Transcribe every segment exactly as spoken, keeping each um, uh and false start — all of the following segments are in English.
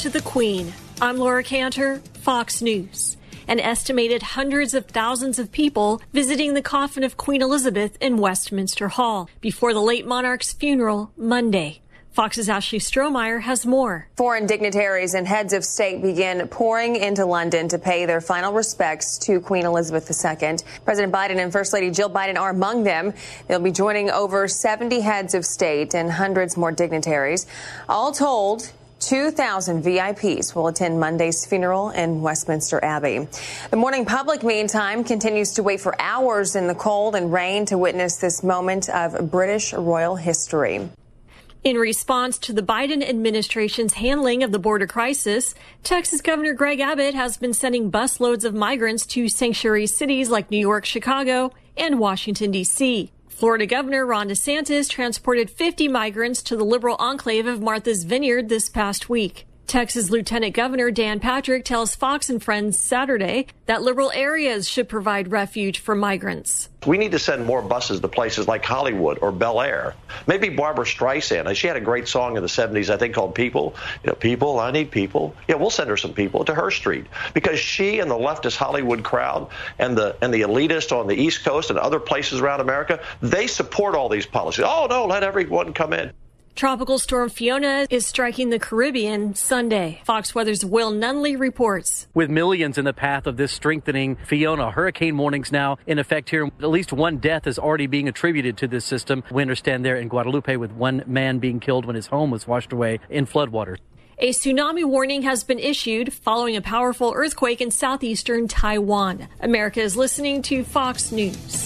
to the Queen. I'm Laura Cantor, Fox News. An estimated hundreds of thousands of people visiting the coffin of Queen Elizabeth in Westminster Hall before the late monarch's funeral Monday. Fox's Ashley Strohmeyer has more. Foreign dignitaries and heads of state begin pouring into London to pay their final respects to Queen Elizabeth the Second. President Biden and First Lady Jill Biden are among them. They'll be joining over seventy heads of state and hundreds more dignitaries. All told, two thousand V I Ps will attend Monday's funeral in Westminster Abbey. The morning public, meantime, continues to wait for hours in the cold and rain to witness this moment of British royal history. In response to the Biden administration's handling of the border crisis, Texas Governor Greg Abbott has been sending busloads of migrants to sanctuary cities like New York, Chicago, and Washington, D C Florida Governor Ron DeSantis transported fifty migrants to the liberal enclave of Martha's Vineyard this past week. Texas Lieutenant Governor Dan Patrick tells Fox and Friends Saturday that liberal areas should provide refuge for migrants. We need to send more buses to places like Hollywood or Bel Air. Maybe Barbara Streisand. She had a great song in the seventies, I think, called People. You know, people, I need people. Yeah, we'll send her some people to her street because she and the leftist Hollywood crowd and the and the elitists on the East Coast and other places around America, they support all these policies. Oh, no, let everyone come in. Tropical storm Fiona is striking the Caribbean Sunday. Fox Weather's Will Nunley reports. With millions in the path of this strengthening Fiona, hurricane warnings now in effect here. At least one death is already being attributed to this system. We understand there in Guadalupe with one man being killed when his home was washed away in floodwaters. A tsunami warning has been issued following a powerful earthquake in southeastern Taiwan. America is listening to Fox News.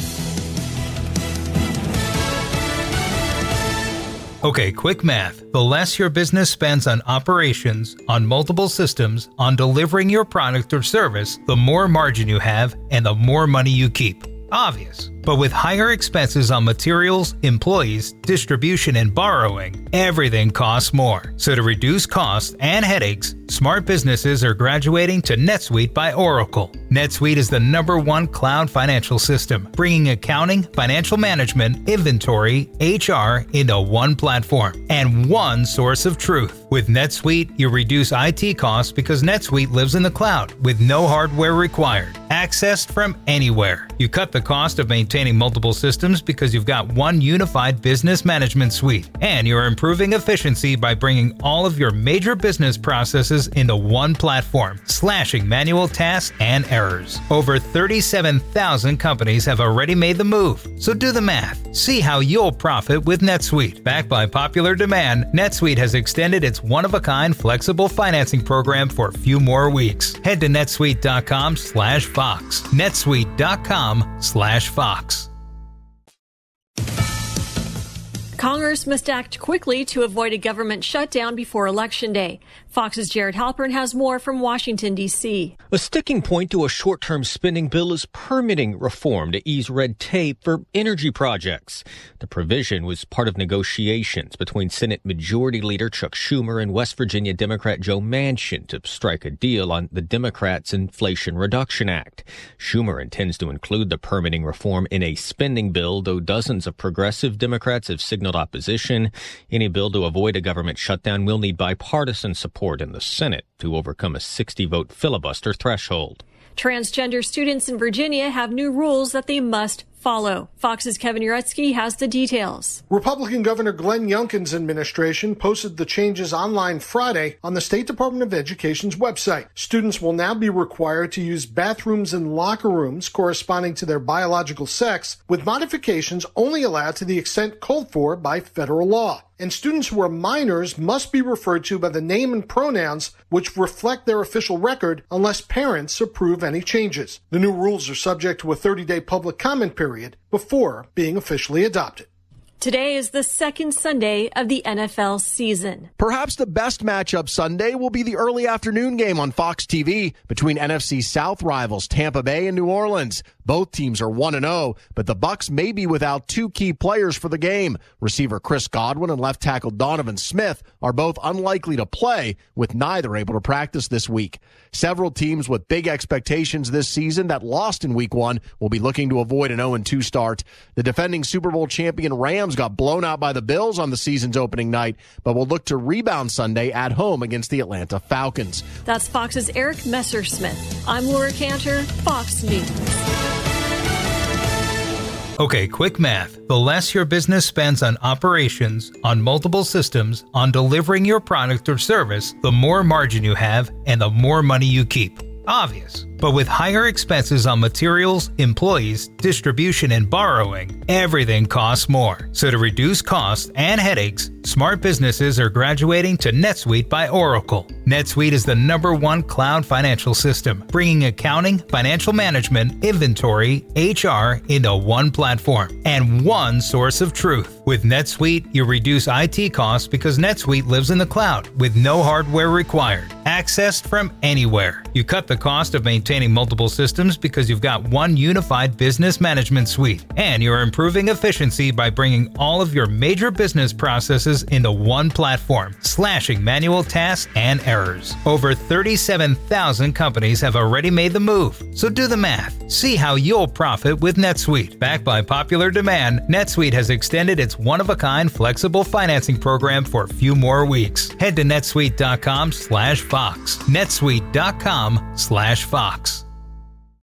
Okay, quick math. The less your business spends on operations, on multiple systems, on delivering your product or service, the more margin you have and the more money you keep. Obvious. But with higher expenses on materials, employees, distribution, and borrowing, everything costs more. So to reduce costs and headaches, smart businesses are graduating to NetSuite by Oracle. NetSuite is the number one cloud financial system, bringing accounting, financial management, inventory, H R into one platform and one source of truth. With NetSuite, you reduce I T costs because NetSuite lives in the cloud with no hardware required, accessed from anywhere. You cut the cost of maintaining multiple systems because you've got one unified business management suite, and you're improving efficiency by bringing all of your major business processes into one platform, slashing manual tasks and errors. Over thirty-seven thousand companies have already made the move, so do the math. See how you'll profit with NetSuite. Backed by popular demand, NetSuite has extended its one-of-a-kind flexible financing program for a few more weeks. Head to netsuite.com slash Fox. netsuite.com slash Fox. Congress must act quickly to avoid a government shutdown before Election Day. Fox's Jared Halpern has more from Washington, D C A sticking point to a short-term spending bill is permitting reform to ease red tape for energy projects. The provision was part of negotiations between Senate Majority Leader Chuck Schumer and West Virginia Democrat Joe Manchin to strike a deal on the Democrats' Inflation Reduction Act. Schumer intends to include the permitting reform in a spending bill, though dozens of progressive Democrats have signaled opposition. Any bill to avoid a government shutdown will need bipartisan support in the Senate to overcome a sixty-vote filibuster threshold. Transgender students in Virginia have new rules that they must follow. Fox's Kevin Uretsky has the details. Republican Governor Glenn Youngkin's administration posted the changes online Friday on the State Department of Education's website. Students will now be required to use bathrooms and locker rooms corresponding to their biological sex, with modifications only allowed to the extent called for by federal law. And students who are minors must be referred to by the name and pronouns which reflect their official record unless parents approve any changes. The new rules are subject to a thirty-day public comment period before being officially adopted. Today is the second Sunday of the N F L season. Perhaps the best matchup Sunday will be the early afternoon game on Fox T V between N F C South rivals Tampa Bay and New Orleans. Both teams are one and oh, but the Bucs may be without two key players for the game. Receiver Chris Godwin and left tackle Donovan Smith are both unlikely to play, with neither able to practice this week. Several teams with big expectations this season that lost in week one will be looking to avoid an oh and two start. The defending Super Bowl champion Rams got blown out by the Bills on the season's opening night, but will look to rebound Sunday at home against the Atlanta Falcons. That's Fox's Eric Messersmith. I'm Laura Cantor, Fox News. Okay, quick math. The less your business spends on operations, on multiple systems, on delivering your product or service, the more margin you have and the more money you keep. Obvious. But with higher expenses on materials, employees, distribution, and borrowing, everything costs more. So to reduce costs and headaches, smart businesses are graduating to NetSuite by Oracle. NetSuite is the number one cloud financial system, bringing accounting, financial management, inventory, H R into one platform and one source of truth. With NetSuite, you reduce I T costs because NetSuite lives in the cloud with no hardware required, accessed from anywhere. You cut the cost of maintaining multiple systems because you've got one unified business management suite, and you're improving efficiency by bringing all of your major business processes into one platform, slashing manual tasks and errors. Over thirty-seven thousand companies have already made the move, so do the math. See how you'll profit with NetSuite. Backed by popular demand, NetSuite has extended its one-of-a-kind flexible financing program for a few more weeks. Head to netsuite.com slash Fox. netsuite.com slash Fox.